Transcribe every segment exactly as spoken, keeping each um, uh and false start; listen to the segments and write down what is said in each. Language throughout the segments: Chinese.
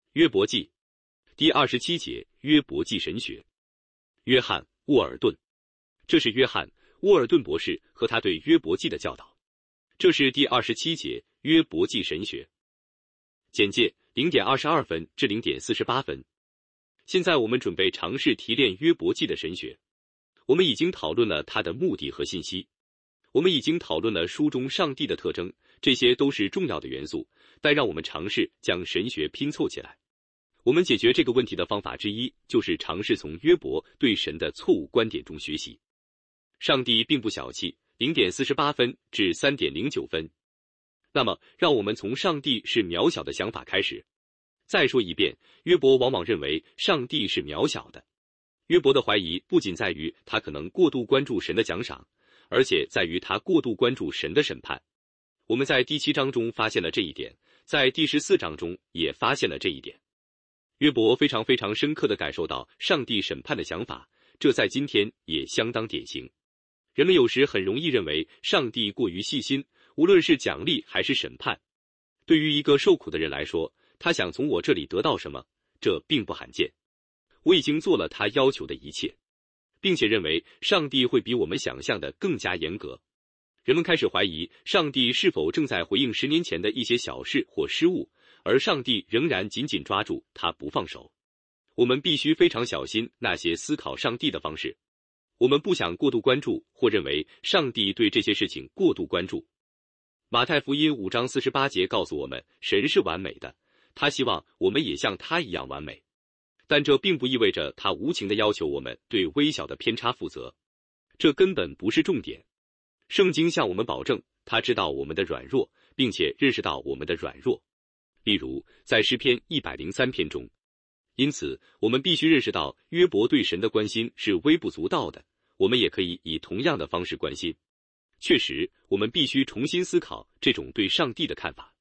约伯记第二十七节，约伯记神学。约翰·沃尔顿，这是约翰·沃尔顿博士和他对约伯记的教导。这是第二十七节，约伯记神学。简介：零点二十二分至零点四十八分。现在我们准备尝试提炼约伯记的神学。我们已经讨论了它的目的和信息，我们已经讨论了书中上帝的特征，这些都是重要的元素，但让我们尝试将神学拼凑起来。我们解决这个问题的方法之一，就是尝试从约伯对神的错误观点中学习。上帝并不小气，零点四十八分至三点零九分。那么，让我们从上帝是渺小的想法开始。再说一遍，约伯往往认为上帝是渺小的。约伯的怀疑不仅在于他可能过度关注神的奖赏，而且在于他过度关注神的审判。我们在第七章中发现了这一点，在第十四章中也发现了这一点。约伯非常非常深刻地感受到上帝审判的想法，这在今天也相当典型。人们有时很容易认为上帝过于细心，无论是奖励还是审判。对于一个受苦的人来说，他想从我这里得到什么，这并不罕见。我已经做了他要求的一切，并且认为上帝会比我们想象的更加严格。人们开始怀疑上帝是否正在回应十年前的一些小事或失误，而上帝仍然紧紧抓住他不放手。我们必须非常小心那些思考上帝的方式。我们不想过度关注或认为上帝对这些事情过度关注。马太福音五章四十八节告诉我们，神是完美的，他希望我们也像他一样完美。但这并不意味着他无情地要求我们对微小的偏差负责，这根本不是重点。圣经向我们保证，他知道我们的软弱，并且认识到我们的软弱。例如，在诗篇一百零三篇中。因此，我们必须认识到约伯对神的关心是微不足道的，我们也可以以同样的方式关心。确实，我们必须重新思考这种对上帝的看法。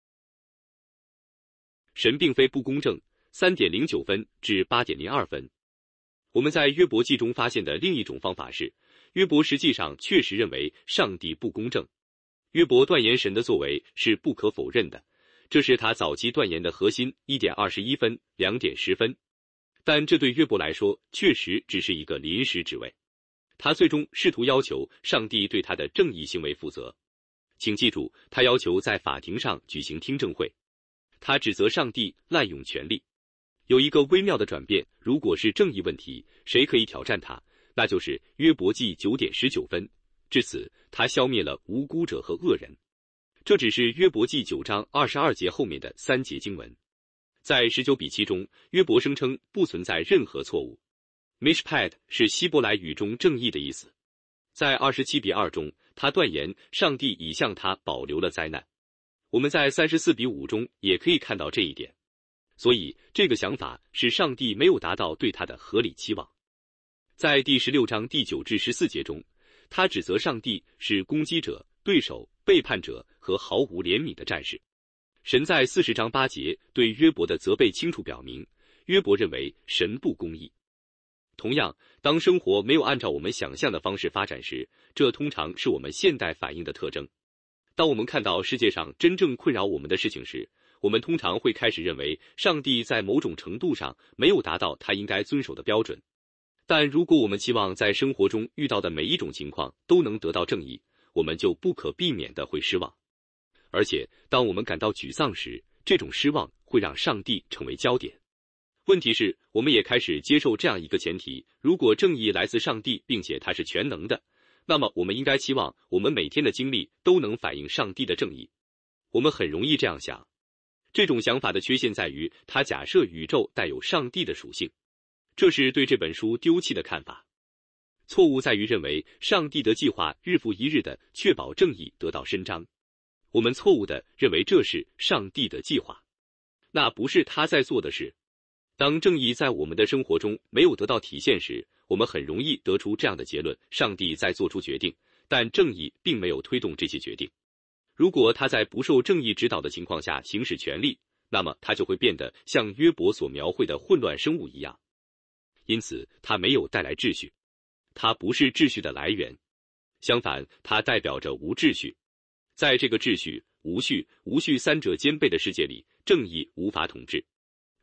神并非不公正。三点零九分至八点零二分。我们在约伯记中发现的另一种方法是，约伯实际上确实认为上帝不公正。约伯断言神的作为是不可否认的，这是他早期断言的核心。一点二十一分、两点十分。但这对约伯来说确实只是一个临时职位。他最终试图要求上帝对他的正义行为负责。请记住，他要求在法庭上举行听证会。他指责上帝滥用权力。有一个微妙的转变，如果是正义问题，谁可以挑战他？那就是约伯记九点十九分。至此，他消灭了无辜者和恶人。这只是约伯记九章二十二节后面的三节经文。在十九比七中，约伯声称不存在任何错误。Mishpat 是希伯来语中正义的意思。在二十七比二中，他断言上帝已向他保留了灾难。我们在三十四比五中也可以看到这一点。所以，这个想法是上帝没有达到对他的合理期望。在第十六章第九至十四节中，他指责上帝是攻击者、对手、背叛者和毫无怜悯的战士。神在四十章八节对约伯的责备清楚表明，约伯认为神不公义。同样，当生活没有按照我们想象的方式发展时，这通常是我们现代反应的特征。当我们看到世界上真正困扰我们的事情时，我们通常会开始认为上帝在某种程度上没有达到他应该遵守的标准。但如果我们期望在生活中遇到的每一种情况都能得到正义，我们就不可避免地会失望。而且，当我们感到沮丧时，这种失望会让上帝成为焦点。问题是，我们也开始接受这样一个前提：如果正义来自上帝，并且他是全能的，那么我们应该期望我们每天的经历都能反映上帝的正义。我们很容易这样想。这种想法的缺陷在于，它假设宇宙带有上帝的属性，这是对这本书丢弃的看法。错误在于认为上帝的计划日复一日地确保正义得到伸张。我们错误地认为这是上帝的计划，那不是他在做的事。当正义在我们的生活中没有得到体现时，我们很容易得出这样的结论：上帝在做出决定，但正义并没有推动这些决定。如果他在不受正义指导的情况下行使权力，那么他就会变得像约伯所描绘的混乱生物一样。因此，他没有带来秩序，他不是秩序的来源。相反，它代表着无秩序。在这个秩序、无序、无序三者兼备的世界里，正义无法统治。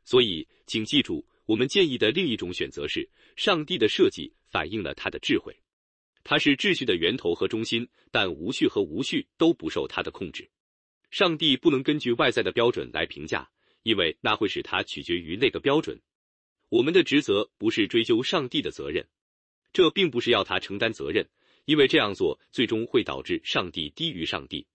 所以，请记住，我们建议的另一种选择是，上帝的设计反映了他的智慧。它是秩序的源头和中心，但无序和无序都不受它的控制。上帝不能根据外在的标准来评价，因为那会使它取决于那个标准。我们的职责不是追究上帝的责任，这并不是要他承担责任，因为这样做最终会导致上帝低于上帝。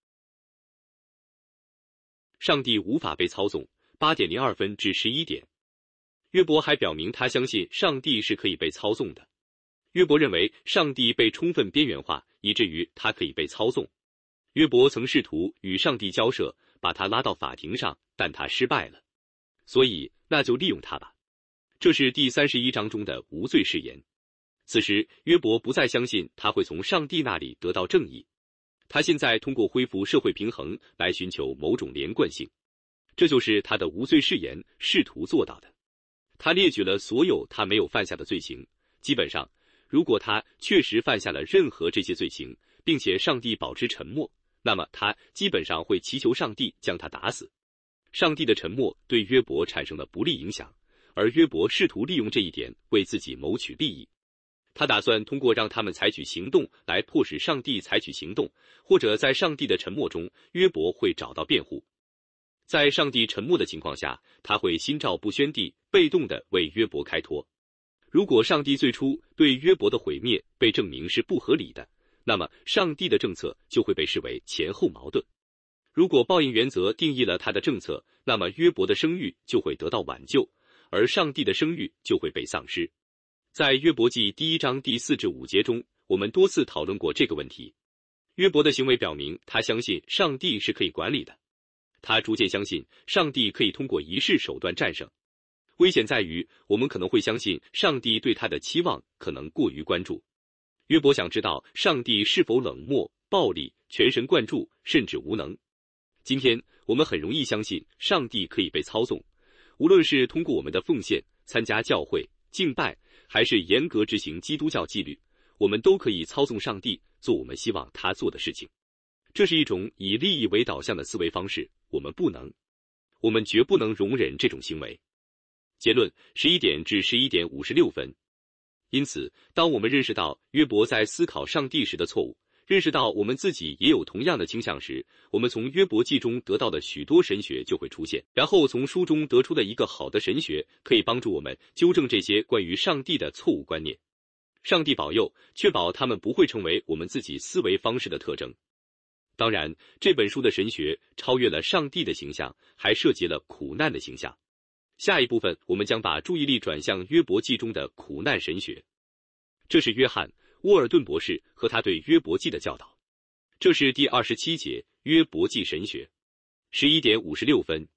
上帝无法被操纵，八点零二分至十一点。约伯还表明他相信上帝是可以被操纵的。约伯认为上帝被充分边缘化，以至于他可以被操纵。约伯曾试图与上帝交涉，把他拉到法庭上，但他失败了。所以，那就利用他吧。这是第三十一章中的无罪誓言。此时，约伯不再相信他会从上帝那里得到正义。他现在通过恢复社会平衡来寻求某种连贯性，这就是他的无罪誓言试图做到的。他列举了所有他没有犯下的罪行，基本上，如果他确实犯下了任何这些罪行，并且上帝保持沉默，那么他基本上会祈求上帝将他打死。上帝的沉默对约伯产生了不利影响，而约伯试图利用这一点为自己谋取利益。他打算通过让他们采取行动来迫使上帝采取行动，或者在上帝的沉默中，约伯会找到辩护。在上帝沉默的情况下，他会心照不宣地被动地为约伯开脱。如果上帝最初对约伯的毁灭被证明是不合理的，那么上帝的政策就会被视为前后矛盾。如果报应原则定义了他的政策，那么约伯的声誉就会得到挽救，而上帝的声誉就会被丧失。在约伯记第一章第四至五节中，我们多次讨论过这个问题。约伯的行为表明他相信上帝是可以管理的，他逐渐相信上帝可以通过仪式手段战胜。危险在于，我们可能会相信上帝对他的期望可能过于关注。约伯想知道上帝是否冷漠、暴力、全神贯注，甚至无能。今天，我们很容易相信上帝可以被操纵，无论是通过我们的奉献、参加教会、敬拜，还是严格执行基督教纪律，我们都可以操纵上帝做我们希望他做的事情。这是一种以利益为导向的思维方式，我们不能，我们绝不能容忍这种行为。结论：十一点至十一点五十六分。因此，当我们认识到约伯在思考上帝时的错误，认识到我们自己也有同样的倾向时，我们从约伯记中得到的许多神学就会出现，然后从书中得出的一个好的神学可以帮助我们纠正这些关于上帝的错误观念。上帝保佑，确保他们不会成为我们自己思维方式的特征。当然，这本书的神学超越了上帝的形象，还涉及了苦难的形象。下一部分，我们将把注意力转向约伯记中的苦难神学。这是约翰·沃尔顿博士和他对约伯记的教导。这是第二十七节约伯记神学。十一点五十六分。